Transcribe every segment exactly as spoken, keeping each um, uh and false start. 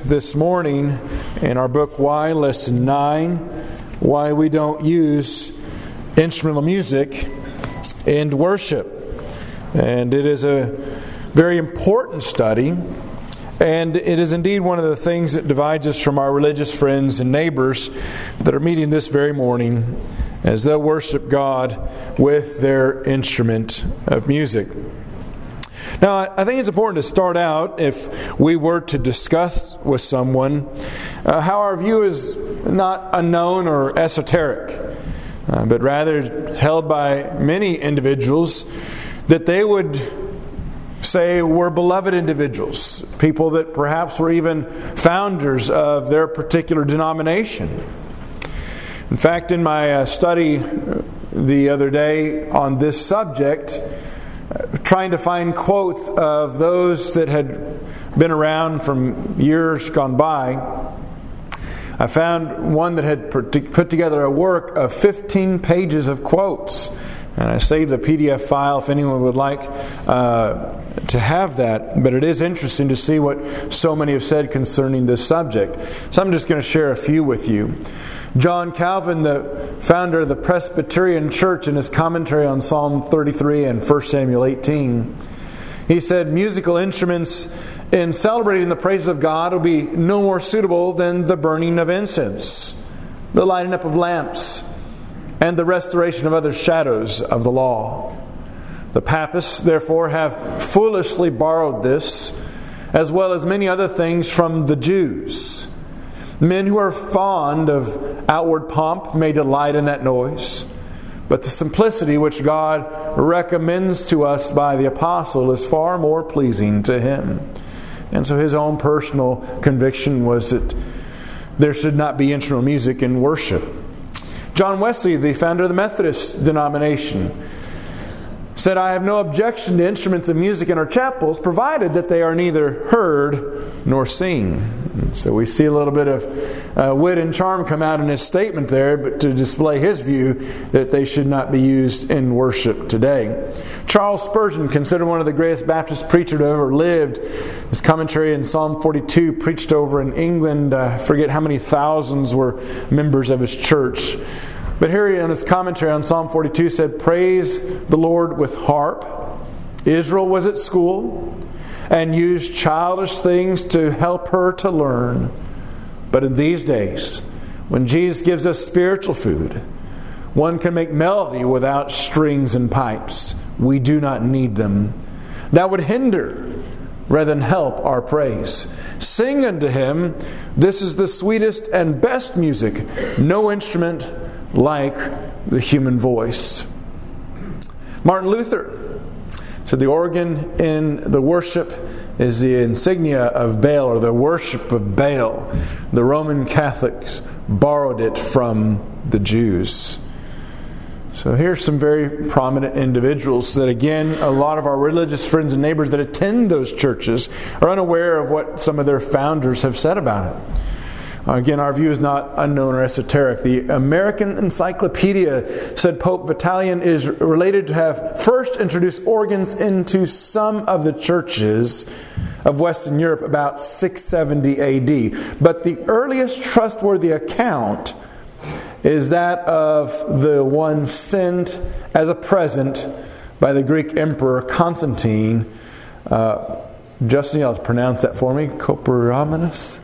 this morning in our book, Why? Lesson nine, Why We Don't Use Instrumental Music in Worship. And it is a very important study, and it is indeed one of the things that divides us from our religious friends and neighbors that are meeting this very morning as they'll worship God with their instrument of music. Now, I think it's important to start out, if we were to discuss with someone, uh, how our view is not unknown or esoteric, uh, but rather held by many individuals that they would say were beloved individuals, people that perhaps were even founders of their particular denomination. In fact, in my uh, study the other day on this subject, trying to find quotes of those that had been around from years gone by, I found one that had put together a work of fifteen pages of quotes. And I saved the P D F file if anyone would like uh, to have that. But it is interesting to see what so many have said concerning this subject. So I'm just going to share a few with you. John Calvin, the founder of the Presbyterian Church, in his commentary on Psalm thirty-three and First Samuel eighteen, he said, musical instruments in celebrating the praises of God will be no more suitable than the burning of incense, the lighting up of lamps, and the restoration of other shadows of the law. The Papists, therefore, have foolishly borrowed this, as well as many other things, from the Jews. Men who are fond of outward pomp may delight in that noise, but the simplicity which God recommends to us by the apostle is far more pleasing to him. And so his own personal conviction was that there should not be instrumental music in worship. John Wesley, the founder of the Methodist denomination, said, I have no objection to instruments of music in our chapels, provided that they are neither heard nor seen. And so we see a little bit of uh, wit and charm come out in his statement there, but to display his view that they should not be used in worship today. Charles Spurgeon, considered one of the greatest Baptist preachers who ever lived, his commentary in Psalm forty-two, preached over in England. I uh, forget how many thousands were members of his church. But here in his commentary on Psalm forty-two said, praise the Lord with harp. Israel was at school and used childish things to help her to learn. But in these days, when Jesus gives us spiritual food, one can make melody without strings and pipes. We do not need them. That would hinder rather than help our praise. Sing unto Him. This is the sweetest and best music. No instrument like the human voice. Martin Luther said the organ in the worship is the insignia of Baal, or the worship of Baal. The Roman Catholics borrowed it from the Jews. So here's some very prominent individuals that, again, a lot of our religious friends and neighbors that attend those churches are unaware of what some of their founders have said about it. Again, our view is not unknown or esoteric. The American Encyclopedia said Pope Vitalian is related to have first introduced organs into some of the churches of Western Europe about six seventy A D. But the earliest trustworthy account is that of the one sent as a present by the Greek Emperor Constantine. Uh, Justin, you'll pronounce that for me. Koperamenus?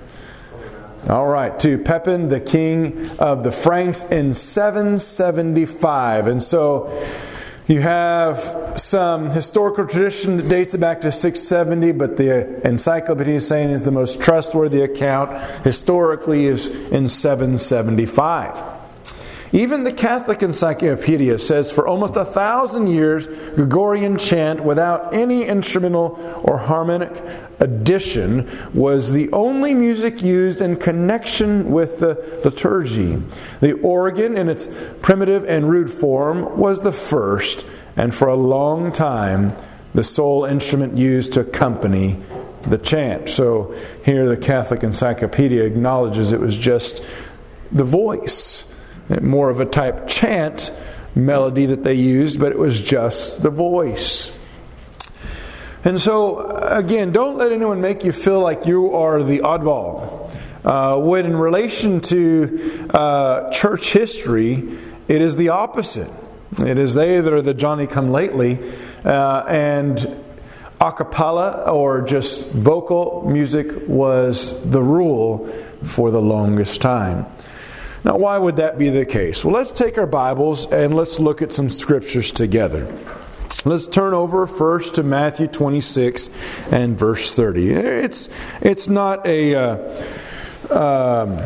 All right, to Pepin, the king of the Franks, in seven seventy-five. And so you have some historical tradition that dates it back to six seventy, but the encyclopedia is saying is the most trustworthy account historically is in seven seventy-five. Even the Catholic Encyclopedia says for almost a thousand years, Gregorian chant without any instrumental or harmonic addition was the only music used in connection with the liturgy. The organ in its primitive and rude form was the first, and for a long time, the sole instrument used to accompany the chant. So here the Catholic Encyclopedia acknowledges it was just the voice. More of a type chant melody that they used, but it was just the voice. And so, again, don't let anyone make you feel like you are the oddball. Uh, when in relation to uh, church history, it is the opposite. It is they that are the Johnny-come-lately, uh, and a cappella or just vocal music was the rule for the longest time. Now, why would that be the case? Well, let's take our Bibles and let's look at some scriptures together. Let's turn over first to Matthew twenty-six and verse thirty. It's it's not a uh, um,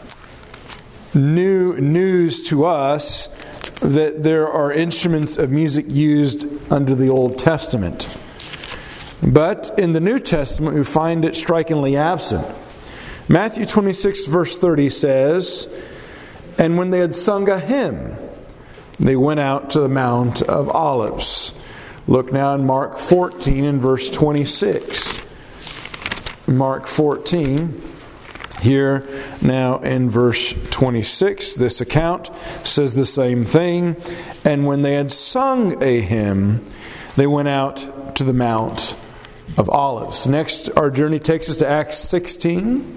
new news to us that there are instruments of music used under the Old Testament. But in the New Testament, we find it strikingly absent. Matthew twenty-six verse thirty says, "And when they had sung a hymn, they went out to the Mount of Olives." Look now in Mark fourteen and verse twenty-six. Mark fourteen, here now in verse twenty-six, this account says the same thing. "And when they had sung a hymn, they went out to the Mount of Olives." Next, our journey takes us to Acts sixteen.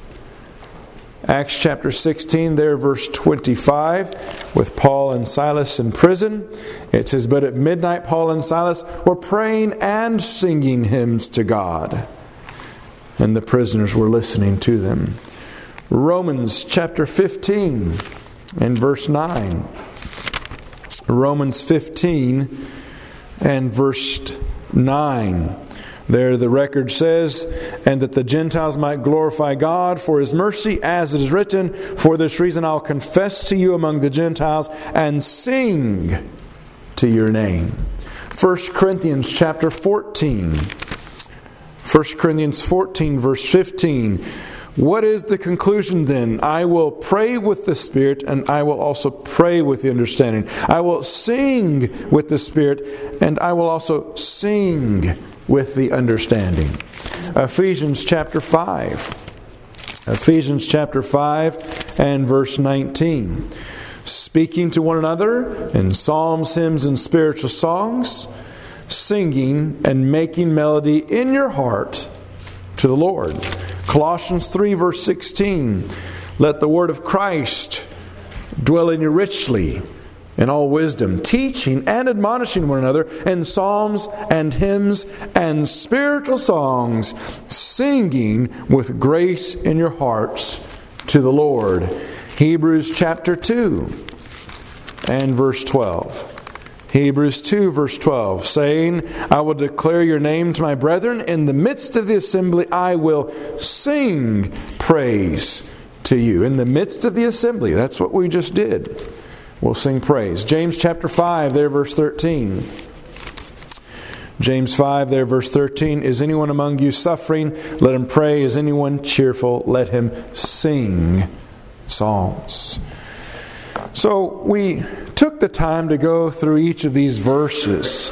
Acts chapter sixteen, there verse twenty-five, with Paul and Silas in prison. It says, "But at midnight Paul and Silas were praying and singing hymns to God, and the prisoners were listening to them." Romans chapter fifteen and verse nine. Romans fifteen and verse nine. There the record says, "And that the Gentiles might glorify God for His mercy, as it is written, for this reason I'll confess to you among the Gentiles and sing to your name." First Corinthians chapter fourteen. First Corinthians fourteen verse fifteen. "What is the conclusion then? I will pray with the Spirit, and I will also pray with the understanding. I will sing with the Spirit, and I will also sing with the understanding." Ephesians chapter five. Ephesians chapter five and verse nineteen. "Speaking to one another in psalms, hymns, and spiritual songs, singing and making melody in your heart to the Lord." Colossians three verse sixteen. "Let the word of Christ dwell in you richly, in all wisdom, teaching and admonishing one another in psalms and hymns and spiritual songs, singing with grace in your hearts to the Lord." Hebrews chapter two and verse twelve. Hebrews two verse twelve, saying, "I will declare your name to my brethren. In the midst of the assembly I will sing praise to you." In the midst of the assembly, that's what we just did. We'll sing praise. James chapter five, there verse thirteen. James five, there verse thirteen. "Is anyone among you suffering? Let him pray. Is anyone cheerful? Let him sing psalms." So we took the time to go through each of these verses,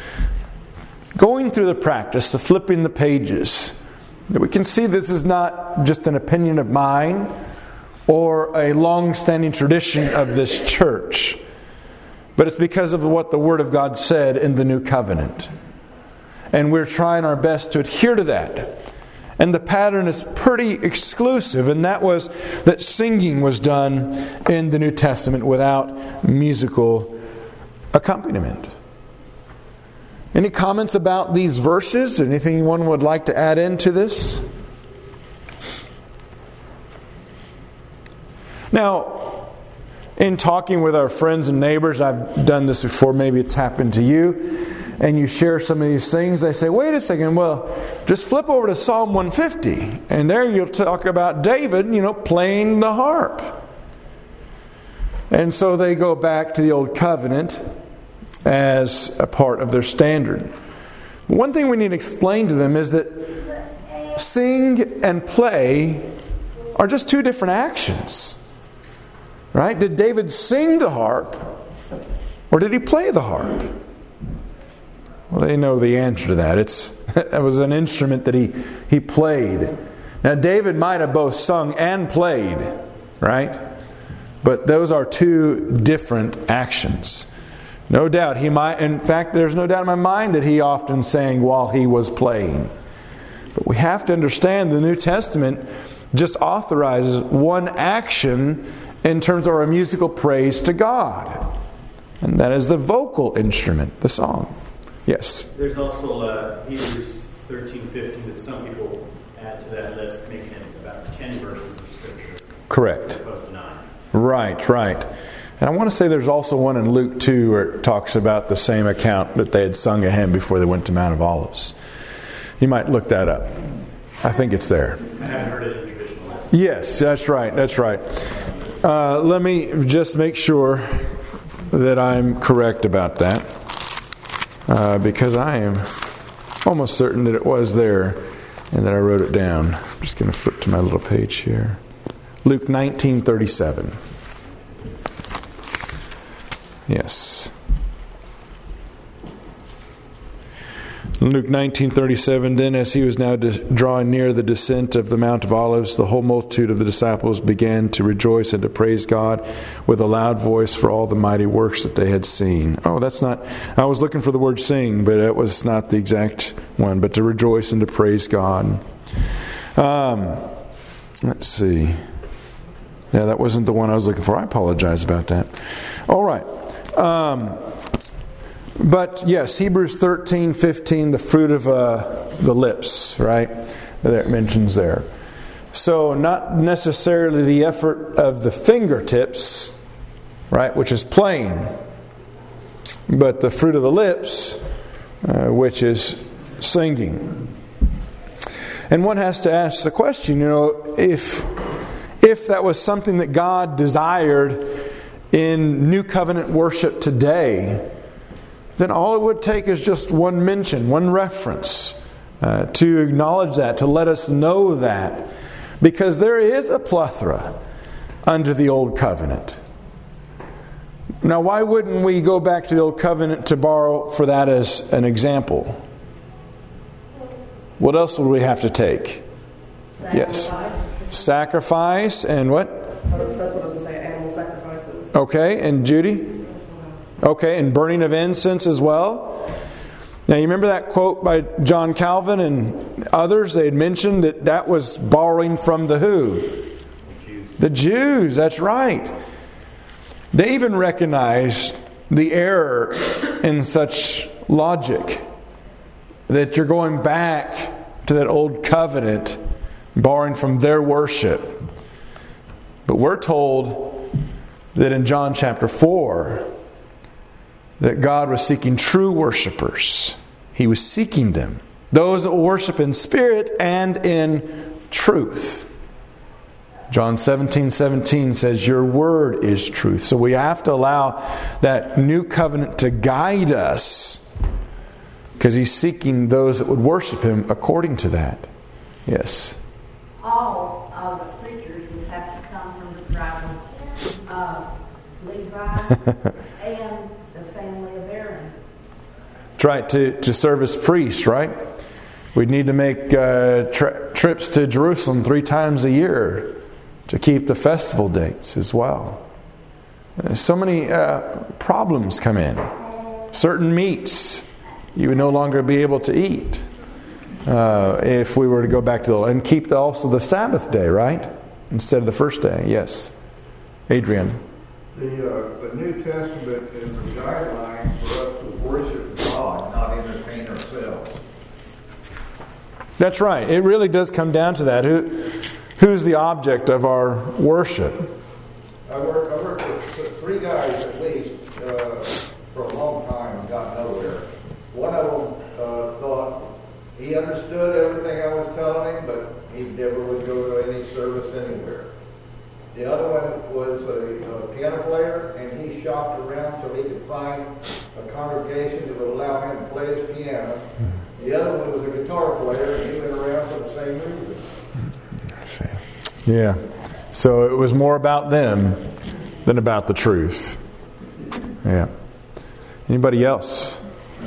going through the practice of flipping the pages. We can see this is not just an opinion of mine or a long-standing tradition of this church, but it's because of what the Word of God said in the New Covenant. And we're trying our best to adhere to that. And the pattern is pretty exclusive, and that was that singing was done in the New Testament without musical accompaniment. Any comments about these verses? Anything anyone would like to add into this? Now, in talking with our friends and neighbors, I've done this before, maybe it's happened to you, and you share some of these things, they say, "Wait a second, well, just flip over to Psalm one fifty, and there you'll talk about David, you know, playing the harp." And so they go back to the Old Covenant as a part of their standard. One thing we need to explain to them is that sing and play are just two different actions. Right? Did David sing the harp, or did he play the harp? Well, they know the answer to that. It's that was an instrument that he, he played. Now, David might have both sung and played, right? But those are two different actions. No doubt he might. In fact, there's no doubt in my mind that he often sang while he was playing. But we have to understand the New Testament just authorizes one action in terms of our musical praise to God. And that is the vocal instrument, the song. Yes? There's also uh, Hebrews thirteen fifteen that some people add to that list, making it about ten verses of Scripture. Correct. As opposed to nine. Right, right. And I want to say there's also one in Luke two where it talks about the same account that they had sung a hymn before they went to Mount of Olives. You might look that up. I think it's there. I haven't heard it in traditional lessons. Yes, that's right, that's right. Uh, let me just make sure that I'm correct about that. Uh, because I am almost certain that it was there and that I wrote it down. I'm just going to flip to my little page here. Luke nineteen thirty-seven. Yes. Luke nineteen thirty-seven, then as he was now de- drawing near the descent of the Mount of Olives, the whole multitude of the disciples began to rejoice and to praise God with a loud voice for all the mighty works that they had seen. Oh, that's not, I was looking for the word sing, but that was not the exact one, but to rejoice and to praise God. Um, let's see. Yeah, that wasn't the one I was looking for. I apologize about that. All right. Um, But yes, Hebrews thirteen fifteen, the fruit of uh, the lips, right? That it mentions there. So not necessarily the effort of the fingertips, right, which is playing, but the fruit of the lips, uh, which is singing. And one has to ask the question, you know, if if that was something that God desired in New Covenant worship today, then all it would take is just one mention, one reference uh, to acknowledge that, to let us know that. Because there is a plethora under the Old Covenant. Now, why wouldn't we go back to the Old Covenant to borrow for that as an example? What else would we have to take? Sacrifice. Yes. Sacrifice and what? That's what I was going to say, animal sacrifices. Okay, and Judy? Okay, and burning of incense as well. Now you remember that quote by John Calvin and others? They had mentioned that that was borrowing from the who? The Jews. The Jews, that's right. They even recognized the error in such logic. That you're going back to that old covenant, borrowing from their worship. But we're told that in John chapter four, that God was seeking true worshipers. He was seeking them. Those that worship in spirit and in truth. John seventeen seventeen says, your word is truth. So we have to allow that new covenant to guide us. Because He's seeking those that would worship Him according to that. Yes? All of the preachers would have to come from the tribe of uh, Levi and family of Aaron. That's right, to, to serve as priests, right? We'd need to make uh, tri- trips to Jerusalem three times a year to keep the festival dates as well. Uh, so many uh, problems come in. Certain meats you would no longer be able to eat uh, if we were to go back to the... And keep the, also the Sabbath day, right? Instead of the first day. Yes. Adrian. The, uh, the New Testament is the guideline for us to worship God, not entertain ourselves. That's right. It really does come down to that. Who, who's the object of our worship? I worked, I worked with three guys at least uh, for a long time and got nowhere. One of them uh, thought he understood everything I was telling him, but he never would go to any service anywhere. The other one was a, a piano player, and he shopped around till he could find a congregation that would allow him to play his piano. The other one was a guitar player, and he went around for the same reason. I see. Yeah. So it was more about them than about the truth. Yeah. Anybody else?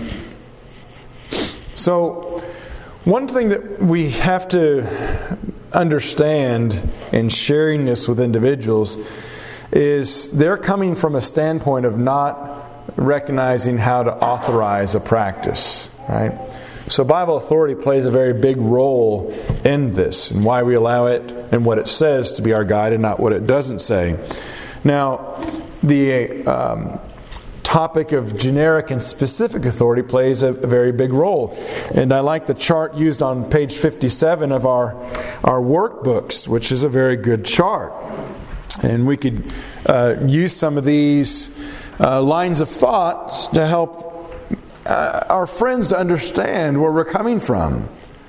So, one thing that we have to understand in sharing this with individuals is they're coming from a standpoint of not recognizing how to authorize a practice, right? So Bible authority plays a very big role in this, and why we allow it and what it says to be our guide and not what it doesn't say. Now, the um, topic of generic and specific authority plays a, a very big role. And I like the chart used on page fifty-seven of our, our workbooks, which is a very good chart. And we could uh, use some of these uh, lines of thought to help uh, our friends to understand where we're coming from.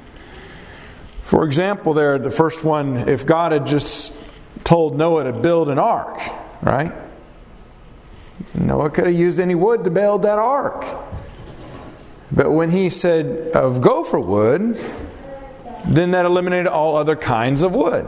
For example, there, the first one, if God had just told Noah to build an ark, right? Noah could have used any wood to build that ark. But when he said of gopher wood, then that eliminated all other kinds of wood.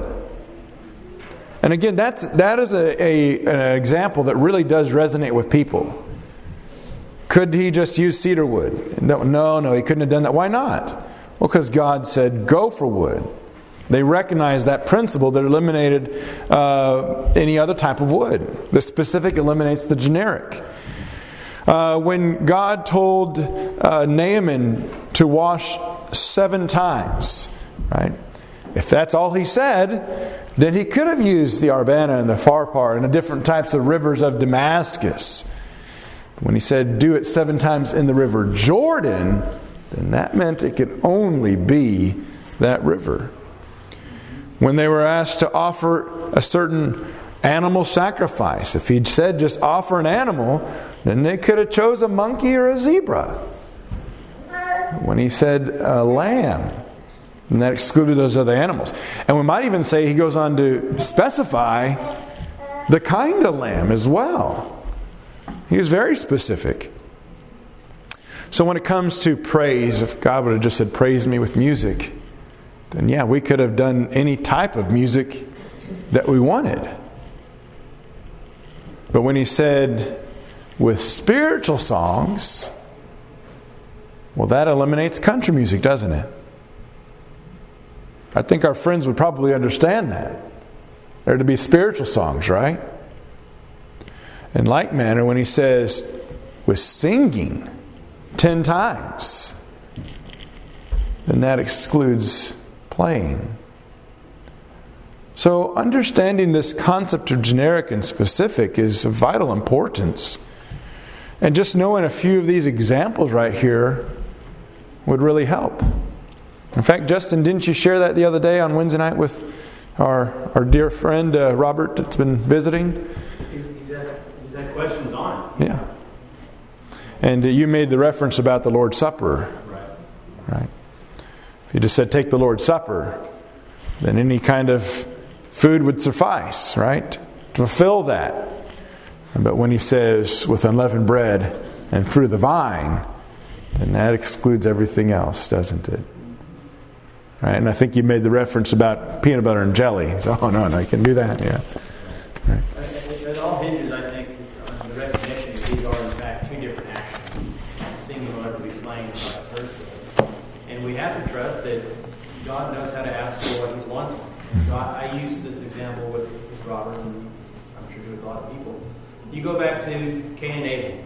And again, that's that is a, a an example that really does resonate with people. Could he just use cedar wood? No, no, no, he couldn't have done that. Why not? Well, because God said gopher wood. They recognized that principle that eliminated uh, any other type of wood. The specific eliminates the generic. Uh, when God told uh, Naaman to wash seven times, right? If that's all he said, then he could have used the Arbana and the Pharpar and the different types of rivers of Damascus. When he said, do it seven times in the river Jordan, then that meant it could only be that river. When they were asked to offer a certain animal sacrifice, if he'd said just offer an animal, then they could have chose a monkey or a zebra. When he said a lamb, and that excluded those other animals. And we might even say he goes on to specify the kind of lamb as well. He was very specific. So when it comes to praise, if God would have just said, praise me with music, then yeah, we could have done any type of music that we wanted. But when he said, with spiritual songs, well, that eliminates country music, doesn't it? I think our friends would probably understand that. They're to be spiritual songs, right? In like manner, when he says, with singing ten times, then that excludes playing. So understanding this concept of generic and specific is of vital importance. And just knowing a few of these examples right here would really help. In fact, Justin, didn't you share that the other day on Wednesday night with our our dear friend uh, Robert that's been visiting? He's, he's, had, he's had questions on it. Yeah. And uh, you made the reference about the Lord's Supper. Right. Right. If you just said, take the Lord's Supper, then any kind of food would suffice, right? To fulfill that. But when he says, with unleavened bread and fruit of the vine, then that excludes everything else, doesn't it? Right? And I think you made the reference about peanut butter and jelly. So, oh, no, no, you can do that. Yeah. Right. It, it all hinges, I think, on the recognition that these are, in fact, two different actions. Singing will never be playing and vice versa. And we have to trust that God knows how to ask for what He's wanting. And so I, I use this example with, with Robert, and I'm sure with a lot of people. You go back to Cain and Abel.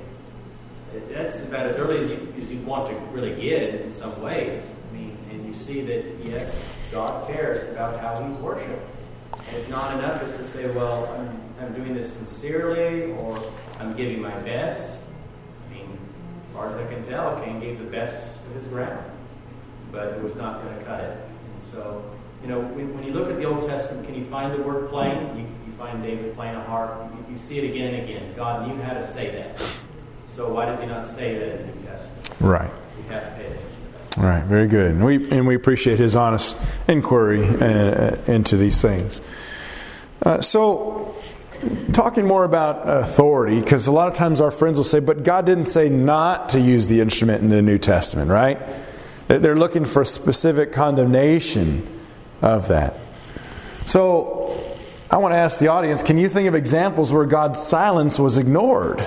That's about as early as you, as you want to really get it in some ways. I mean, and you see that, yes, God cares about how He's worshipped. And it's not enough just to say, well, I'm, I'm doing this sincerely, or I'm giving my best. I mean, as far as I can tell, Cain gave the best of his ground. But it was not going to cut it. And so, you know, when, when you look at the Old Testament, can you find the word playing? You, you find David playing a harp. You, you see it again and again. God knew how to say that. So why does He not say that in the New Testament? Right. We have to pay attention to that. Right. Very good. And we and we appreciate his honest inquiry uh, into these things. Uh, so, talking more about authority, because a lot of times our friends will say, "But God didn't say not to use the instrument in the New Testament, right?" They're looking for specific condemnation of that. So, I want to ask the audience: can you think of examples where God's silence was ignored?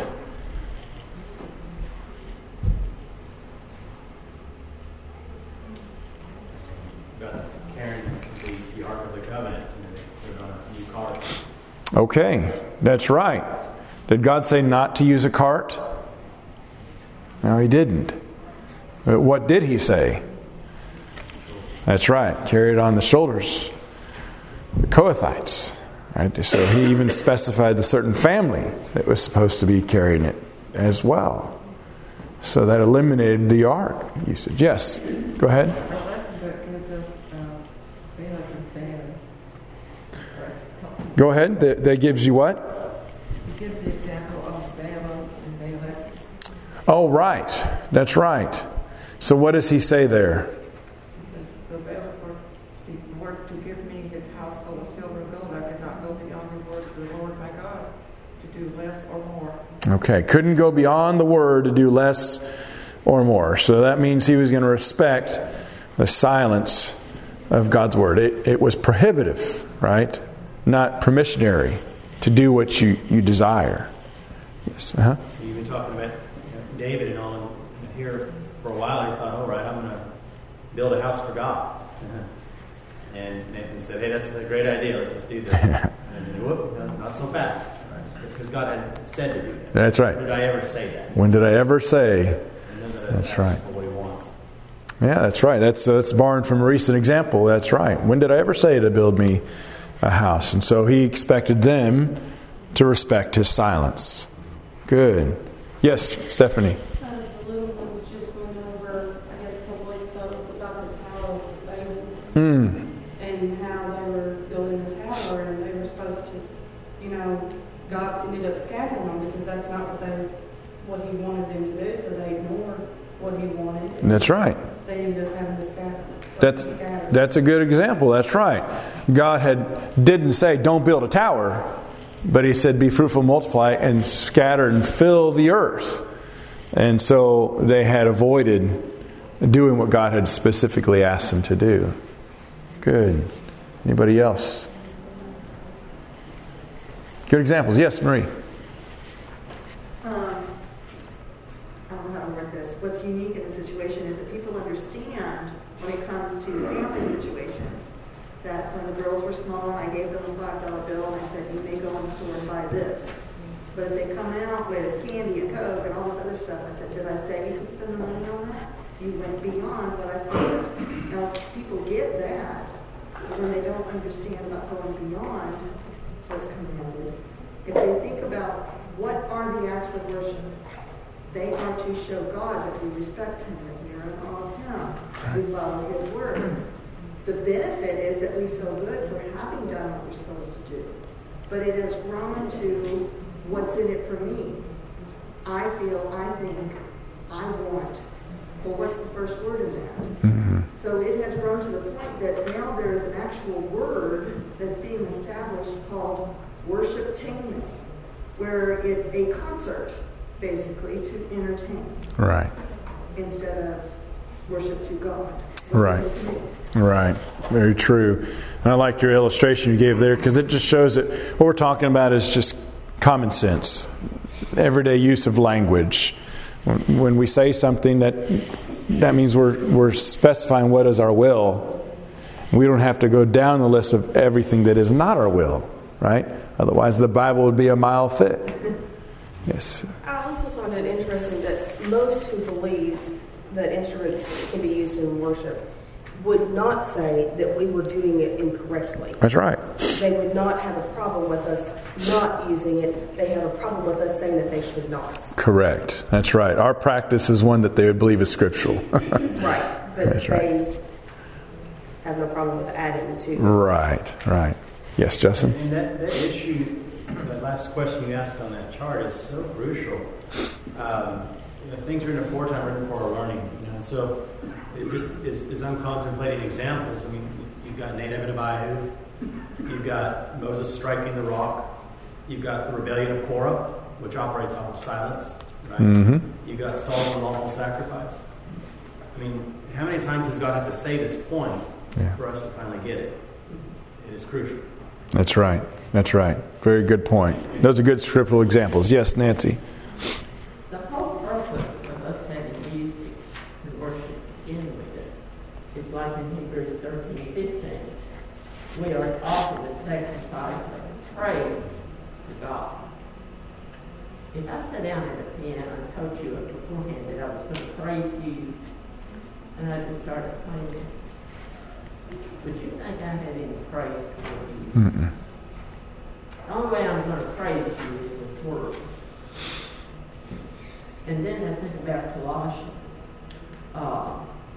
Okay, that's right. Did God say not to use a cart? No, he didn't. But what did he say? That's right. Carried on the shoulders. The Kohathites. Right? So he even specified the certain family that was supposed to be carrying it as well. So that eliminated the ark usage. Yes. Go ahead. Go ahead. That, that gives you what? It gives the example of Balaam and Balak. Oh, right. That's right. So what does he say there? He says, "The Balak worked to give me his house full of silver and gold. I could not go beyond the word of the Lord my God to do less or more." Okay. Couldn't go beyond the word to do less or more. So that means he was going to respect the silence of God's word. It, it was prohibitive, right? Not permissionary to do what you, you desire. Yes. Uh-huh. You've been talking about, you know, David and all, and here for a while he thought, all right, I'm going to build a house for God. Uh-huh. And Nathan said, hey, that's a great idea. Let's just do this. And whoop, no, not so fast. Right? Because God had said to do that. That's right. When did I ever say that? When did I ever say? So he knows that That's that's right. what he wants. Yeah, that's right. That's uh, that's borrowed from a recent example. That's right. When did I ever say to build me a house? And so he expected them to respect his silence. Good. Yes, Stephanie. Uh, the little ones just went over, I guess, a couple weeks ago about the Tower of Babel Mm. and how they were building the tower, and they were supposed to, you know, God ended up scattering them because that's not what they, what He wanted them to do. So they ignored what He wanted. And That's right. they ended up having to scatter. That's scatter. that's a good example. That's right. God had didn't say don't build a tower, but He said be fruitful, multiply, and scatter and fill the earth. And so they had avoided doing what God had specifically asked them to do. Good. Anybody else? Good examples. Yes, Marie. Um, I don't know how to word this. What's unique in the situation is that people understand when it comes to family situations that when the girls were small and I gave them a five dollar bill and I said, you may go in the store and buy this. But if they come out with candy and Coke and all this other stuff, I said, did I say you could spend the money on that? You went beyond what I said. Now, people get that, but when they don't understand about going beyond what's commanded, if they think about what are the acts of worship, they are to show God that we respect Him, that we are in awe of Him, we follow His word. The benefit is that we feel good for having done what we're supposed to do. But it has grown to what's in it for me. I feel, I think, I want. Well, what's the first word in that? Mm-hmm. So it has grown to the point that now there is an actual word that's being established called worshiptainment, where it's a concert, basically, to entertain. Right. Instead of worship to God. What's Right. in it for me? Right. Very true. And I liked your illustration you gave there because it just shows that what we're talking about is just common sense, everyday use of language. When, when we say something, that that means we're we're specifying what is our will. We don't have to go down the list of everything that is not our will, right? Otherwise, the Bible would be a mile thick. Yes. I also find it interesting that most who believe that instruments can be used in worship would not say that we were doing it incorrectly. That's right. They would not have a problem with us not using it. They have a problem with us saying that they should not. Correct. That's right. Our practice is one that they would believe is scriptural. Right. But That's right. they have no problem with adding to. Right. Right. Yes, Justin? And that, that issue, that last question you asked on that chart is so crucial. Um, you know, things written aforetime, written for our learning. You know, and so it just is, as I'm contemplating examples, I mean, you've got Nadab and Abihu, you've got Moses striking the rock, you've got the rebellion of Korah, which operates off of silence, right? Mm-hmm. You've got Saul and lawful sacrifice. I mean, how many times does God have to say this point Yeah. for us to finally get it? It is crucial. That's right. That's right. Very good point. Those are good scriptural examples. Yes, Nancy. The whole purpose of us having music to worship in with it is like in Hebrews thirteen fifteen. We are to offer the sacrifice of praise to God. if I sat down at a piano and told you beforehand that I was going to praise you, and I just started playing, would you think I had any praise toward you? Mm-mm. The only way I'm going to praise you is with words. And then I think about Colossians uh,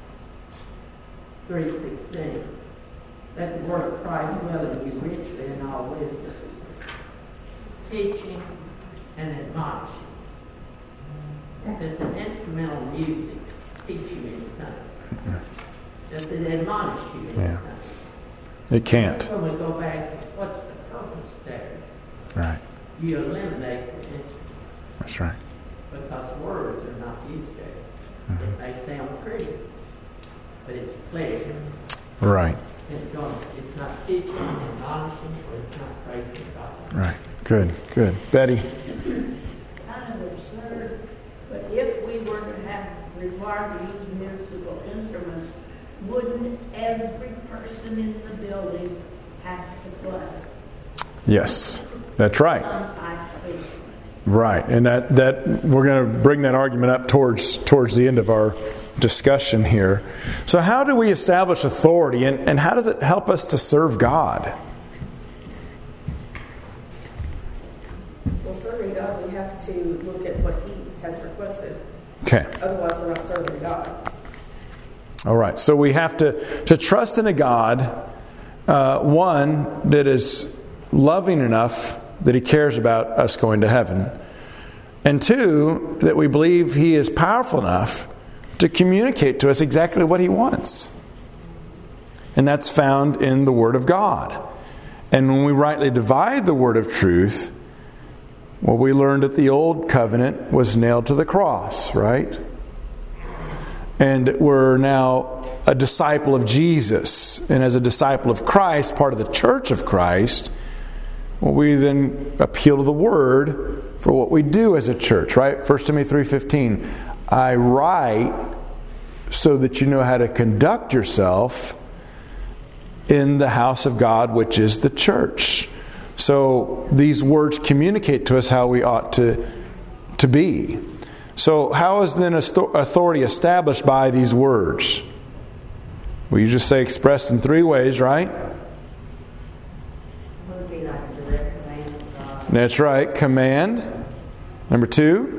three sixteen. Let the word of Christ dwell in you richly in all wisdom, teaching and admonishing. Does an instrumental music teach you anything? Does it admonish you anything? Yeah. It can't. So we go back, what's the purpose there? Right. You eliminate the instruments. That's right. Because words are not used there. Mm-hmm. It may sound pretty, but it's pleasure. Right. It's, going, it's not teaching, admonishing, or it's not praising God. Right. Good. Good. Betty. Kind of absurd, but if we were to have required to use musical instruments, wouldn't every person in the building have to play? Yes, that's right. Some type of instrument. Right, and that, that we're going to bring that argument up towards towards the end of our discussion here. So how do we establish authority, and, and how does it help us to serve God? Well, serving God, we have to look at what He has requested. Okay. Otherwise, we're not serving God. All right, so we have to, to trust in a God, uh, one, that is loving enough that He cares about us going to heaven, and two, that we believe He is powerful enough to communicate to us exactly what He wants. And that's found in the Word of God. And when we rightly divide the Word of truth, well, we learned that the old covenant was nailed to the cross, right? And we're now a disciple of Jesus. And as a disciple of Christ, part of the church of Christ, well, we then appeal to the Word for what we do as a church, right? First Timothy three fifteen. I write so that you know how to conduct yourself in the house of God, which is the church. So these words communicate to us how we ought to, to be. So how is then authority established by these words? Well, you just say expressed in three ways, right? Would be like a direct command of God. That's right. Command. Number two.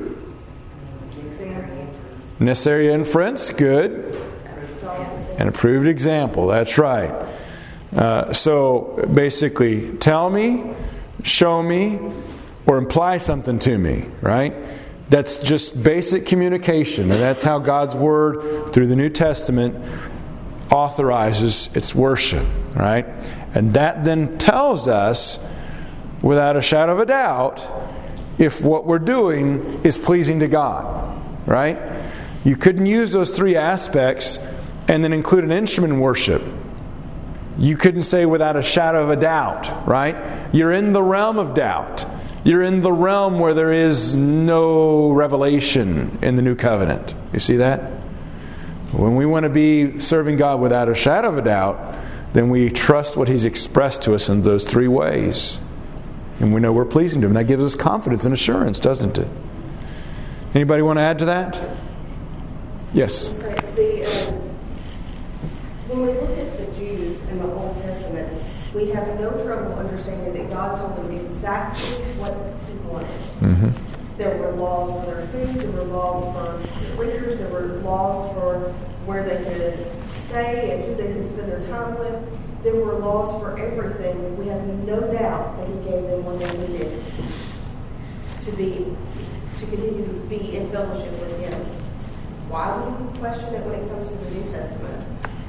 Necessary inference. Good. An approved example. That's right. Uh, so basically, tell me, show me, or imply something to me, right? That's just basic communication. And that's how God's Word, through the New Testament, authorizes its worship, right? And that then tells us, without a shadow of a doubt, if what we're doing is pleasing to God, right? You couldn't use those three aspects and then include an instrument in worship. You couldn't say without a shadow of a doubt, right? You're in the realm of doubt. You're in the realm where there is no revelation in the new covenant. You see that? When we want to be serving God without a shadow of a doubt, then we trust what He's expressed to us in those three ways. And we know we're pleasing to Him. That gives us confidence and assurance, doesn't it? Anybody want to add to that? Yes. So the, um, when we look at the Jews in the Old Testament, we have no trouble understanding that God told them exactly what He wanted. Mm-hmm. There were laws for their food, there were laws for preachers, there were laws for where they could stay and who they could spend their time with. There were laws for everything. We have no doubt that He gave them what they needed to be, to continue to be in fellowship with Him. Why would we question it when it comes to the New Testament?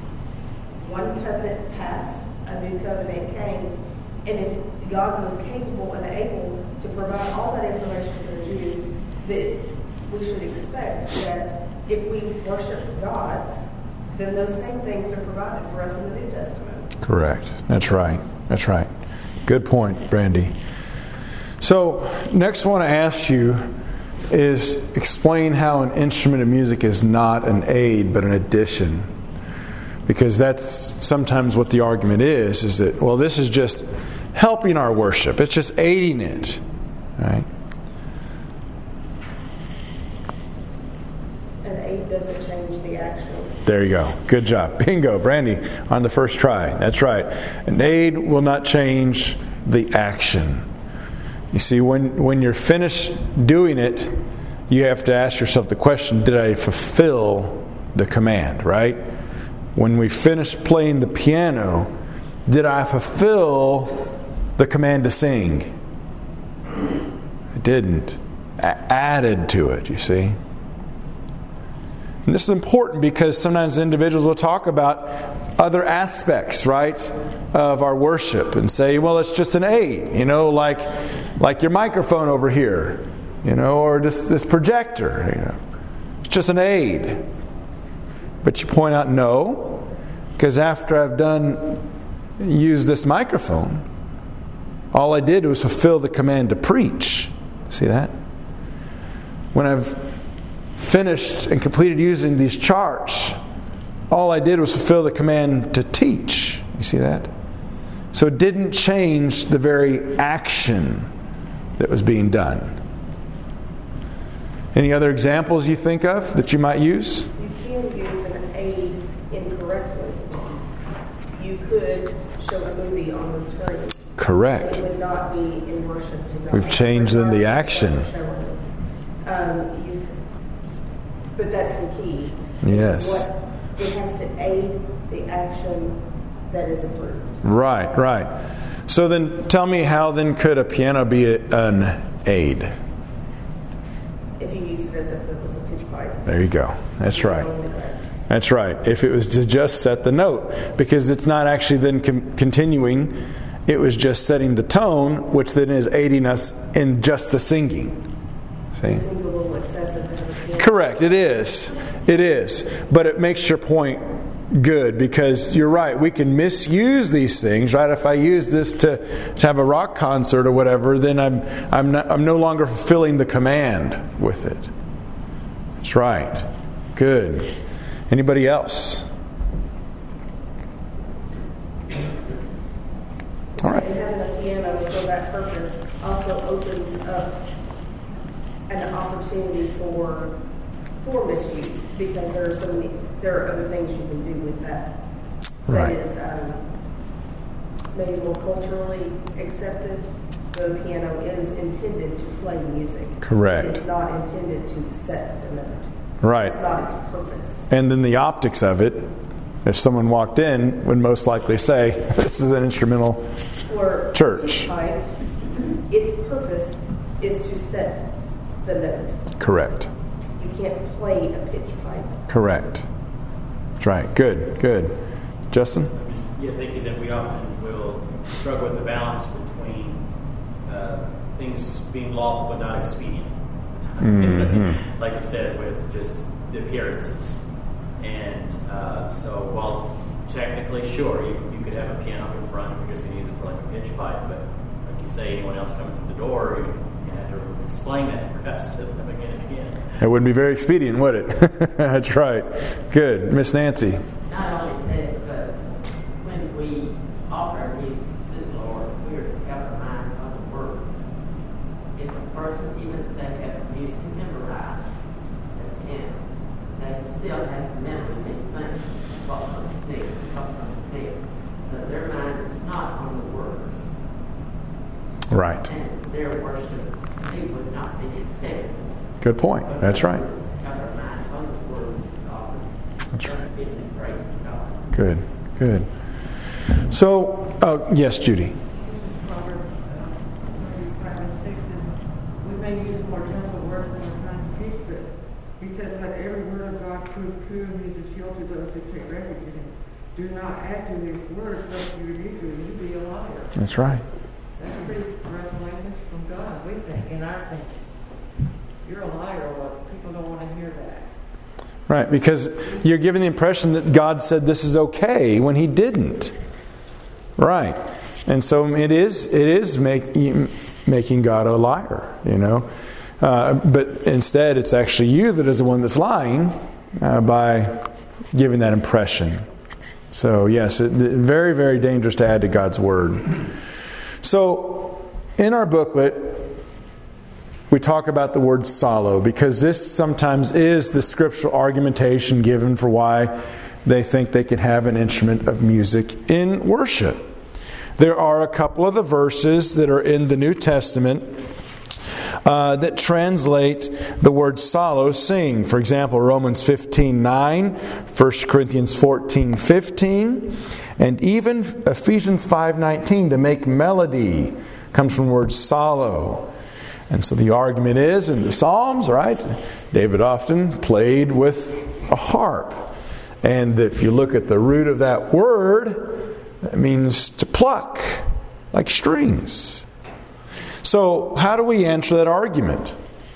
One covenant passed, a new covenant came, and if God was capable and able to provide all that information for the Jews, that we should expect that if we worship God, then those same things are provided for us in the New Testament. Correct. That's right. That's right. Good point, Brandy. So, next I want to ask you is explain how an instrument of music is not an aid but an addition. Because that's sometimes what the argument is, is that, well, this is just helping our worship. It's just aiding it. Right? There you go. Good job. Bingo, Brandy, on the first try. That's right. An aid will not change the action. You see, when, when you're finished doing it, you have to ask yourself the question, did I fulfill the command, right? When we finish playing the piano, did I fulfill the command to sing? I didn't. I added to it, you see. And this is important because sometimes individuals will talk about other aspects, right, of our worship and say, well, it's just an aid, you know, like like your microphone over here, you know, or this, this projector, you know. It's just an aid. But you point out, no, because after I've done use this microphone, all I did was fulfill the command to preach. See that? When I've finished and completed using these charts, all I did was fulfill the command to teach. You see that? So it didn't change the very action that was being done. Any other examples you think of that you might use? You can use an aid incorrectly. You could show a movie on the screen. Correct. It would not be in worship to God. We've changed in the action. Um, you, but that's the key. Yes. What, it has to aid the action that is approved. Right, right. So then tell me, how then could a piano be a, an aid? If you use it as if it was a pitch pipe. There you go. That's right. That's right. If it was to just set the note, because it's not actually then com- continuing, it was just setting the tone, which then is aiding us in just the singing. See? It seems a little excessive. Correct. It is. It is. But it makes your point good, because you're right. We can misuse these things, right? If I use this to, to have a rock concert or whatever, then I'm I'm not, I'm no longer fulfilling the command with it. That's right. Good. Anybody else? All right. And having a piano for that purpose also opens up an opportunity for for misuse, because there are so many there are other things you can do with that. Right. That is um, maybe more culturally accepted. The piano is intended to play music. Correct. It's not intended to set the note. Right. It's not its purpose. And then the optics of it, if someone walked in, would most likely say, this is an instrumental or church. Pipe, its purpose is to set the note. Correct. You can't play a pitch pipe. Correct. That's right. Good, good. Justin? I'm just yeah, thinking that we often will struggle with the balance between uh, things being lawful but not expedient. Mm-hmm. Like you said, with just the appearances. And uh, so while technically, sure, you, you could have a piano in front if you're just going to use it for like a pitch pipe, but like you say, anyone else coming through the door, you, you have to explain that perhaps to them again and again. It wouldn't be very expedient, would it? That's right. Good. Miss Nancy. Not only that, but when we offer music to the Lord, we're to have a mind on the words. If a person, even if they have music memorized, and they still have to mentally think what comes next, what comes next. So their mind is not on the words. Right. And their worship, they would not be accepted. Good point. That's right. That's right. Good, good. So, uh, yes, Judy. We may use more gentle words than we're trying to teach, but he says, let every word of God prove true, and he is a shield to those who take refuge in him. Do not add to his words, lest you rebuke him, you be a liar. That's right. That's pretty rough language from God, we think, in our thinking. You're a liar, well, people don't want to hear that. Right, because you're giving the impression that God said this is okay when he didn't. Right. And so it is it is make, making God a liar, you know. Uh, but instead it's actually you that is the one that's lying uh, by giving that impression. So yes, it, it, very, very dangerous to add to God's word. So in our booklet, we talk about the word solo, because this sometimes is the scriptural argumentation given for why they think they can have an instrument of music in worship. There are a couple of the verses that are in the New Testament uh, that translate the word solo, sing. For example, Romans fifteen nine, First Corinthians fourteen fifteen, and even Ephesians five nineteen, to make melody, comes from the word solo. And so the argument is, in the Psalms, right, David often played with a harp. And if you look at the root of that word, it means to pluck, like strings. So how do we answer that argument?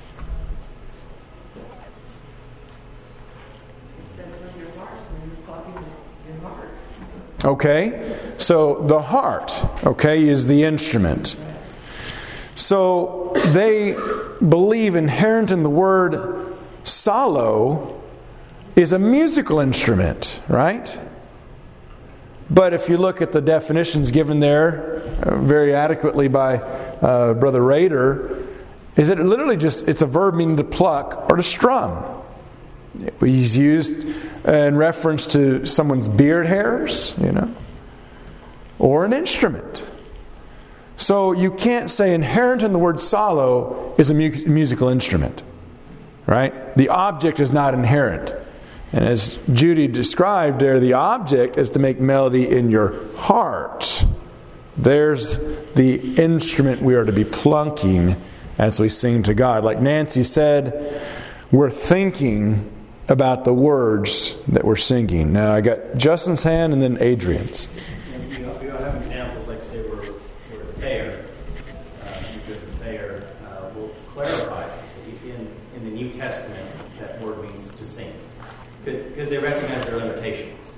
Okay, so the heart, okay, is the instrument. So they believe inherent in the word solo is a musical instrument, right? But if you look at the definitions given there uh, very adequately by uh, Brother Rader, is it literally just, it's a verb meaning to pluck or to strum. He's used in reference to someone's beard hairs, you know, or an instrument. So you can't say inherent in the word solo is a mu- musical instrument, right? The object is not inherent. And as Judy described there, the object is to make melody in your heart. There's the instrument we are to be plunking as we sing to God. Like Nancy said, we're thinking about the words that we're singing. Now I got Justin's hand and then Adrian's. And you know, we all have examples like, say, we're, we're at a fair. Uh, because the fair uh, will clarify, at least in, in the New Testament, that word means to sing. Because they recognize their limitations.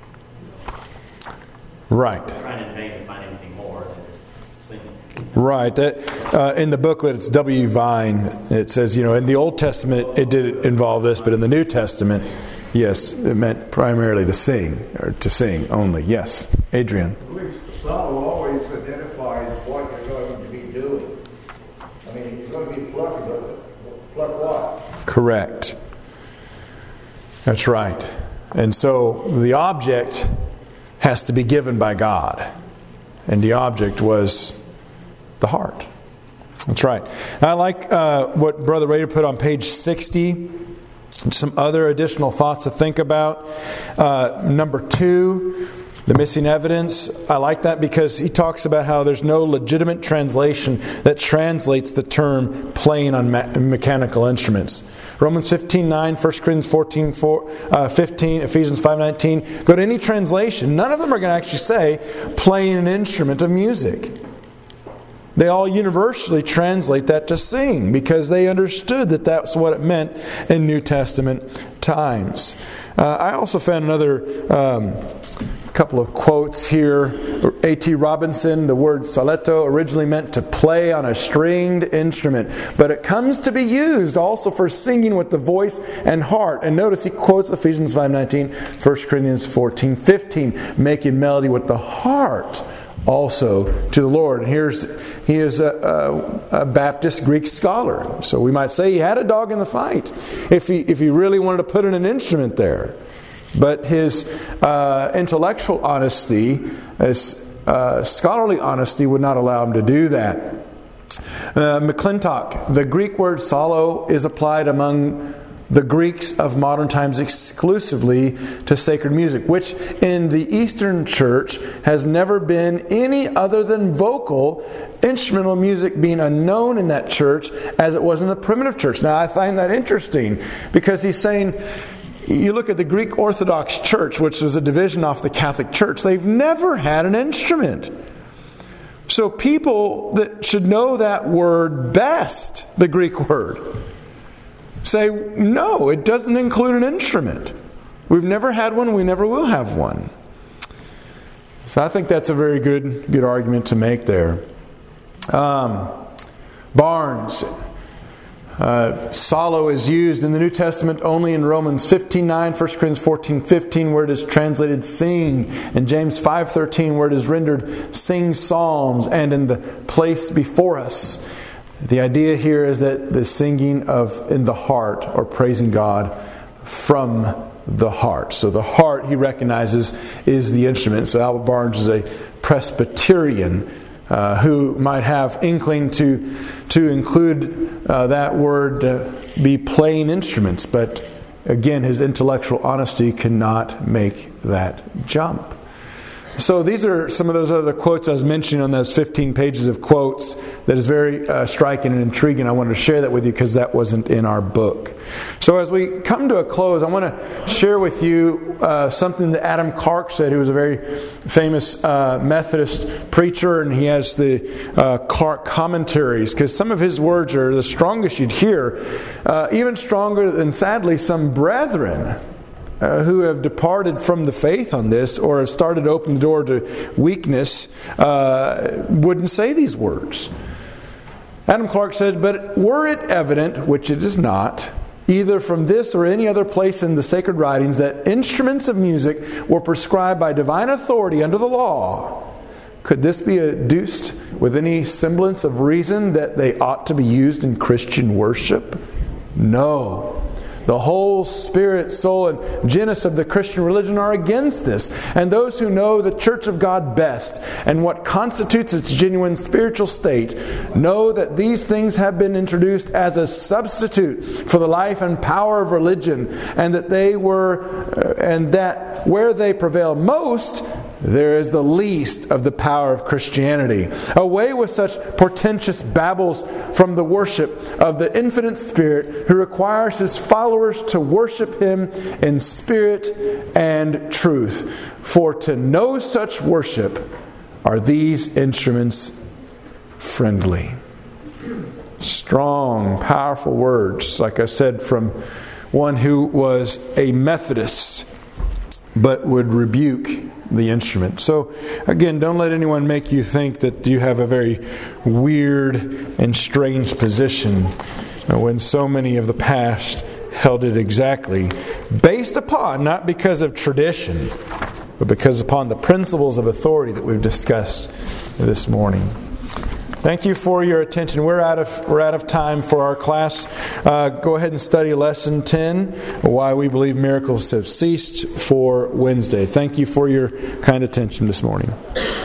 Right. They're trying in vain to find anything more than just singing. Right. That, uh, in the booklet, it's W. Vine. It says, you know, in the Old Testament, it did involve this, but in the New Testament, yes, it meant primarily to sing, or to sing only. Yes. Adrian. Solo always identifies what you're going to be doing. I mean, you're going to be plucking, but pluck what? Correct. That's right. And so the object has to be given by God. And the object was the heart. That's right. I like uh, what Brother Rader put on page sixty. Some other additional thoughts to think about. Uh, number two, the missing evidence. I like that because he talks about how there's no legitimate translation that translates the term playing on me- mechanical instruments. Romans fifteen nine, First Corinthians fourteen fifteen, Ephesians five nineteen. Go to any translation. None of them are going to actually say playing an instrument of music. They all universally translate that to sing because they understood that that's what it meant in New Testament times. Uh, I also found another um, couple of quotes here. A T Robinson, the word soletto originally meant to play on a stringed instrument, but it comes to be used also for singing with the voice and heart. And notice he quotes Ephesians five nineteen, First Corinthians fourteen fifteen, making melody with the heart also to the Lord. And here's he is a, a, a Baptist Greek scholar, so we might say he had a dog in the fight if he if he really wanted to put in an instrument there. But his uh, intellectual honesty, his uh, scholarly honesty, would not allow him to do that. Uh, McClintock, the Greek word solo is applied among the Greeks of modern times exclusively to sacred music, which in the Eastern Church has never been any other than vocal, instrumental music being unknown in that church as it was in the primitive church. Now I find that interesting because he's saying, you look at the Greek Orthodox Church, which was a division off the Catholic Church, they've never had an instrument. So people that should know that word best, the Greek word, say, no, it doesn't include an instrument. We've never had one, we never will have one. So I think that's a very good good argument to make there. Um, Barnes, uh, solo is used in the New Testament only in Romans fifteen nine, First Corinthians fourteen fifteen, where it is translated sing, and James five thirteen, where it is rendered sing psalms, and in the place before us. The idea here is that the singing of in the heart, or praising God from the heart. So the heart, he recognizes, is the instrument. So Albert Barnes is a Presbyterian uh, who might have inkling to to include uh, that word uh, be playing instruments, but again, his intellectual honesty cannot make that jump. So these are some of those other quotes I was mentioning on those fifteen pages of quotes that is very uh, striking and intriguing. I wanted to share that with you because that wasn't in our book. So as we come to a close, I want to share with you uh, something that Adam Clarke said, who was a very famous uh, Methodist preacher, and he has the uh, Clarke commentaries, because some of his words are the strongest you'd hear, uh, even stronger than, sadly, some brethren Uh, who have departed from the faith on this, or have started to open the door to weakness, uh, wouldn't say these words. Adam Clarke said, "But were it evident, which it is not, either from this or any other place in the sacred writings, that instruments of music were prescribed by divine authority under the law, could this be adduced with any semblance of reason that they ought to be used in Christian worship? No. The whole spirit, soul, and genus of the Christian religion are against this. And those who know the Church of God best and what constitutes its genuine spiritual state know that these things have been introduced as a substitute for the life and power of religion, and that they were, uh, and that where they prevail most, there is the least of the power of Christianity. Away with such portentous babbles from the worship of the infinite Spirit, who requires His followers to worship Him in spirit and truth. For to no such worship are these instruments friendly." Strong, powerful words, like I said, from one who was a Methodist, but would rebuke the instrument. So again, don't let anyone make you think that you have a very weird and strange position when so many of the past held it exactly, based upon, not because of tradition, but because upon the principles of authority that we've discussed this morning. Thank you for your attention. We're out of we're out of time for our class. Uh, go ahead and study lesson ten, Why We Believe Miracles Have Ceased, for Wednesday. Thank you for your kind attention this morning.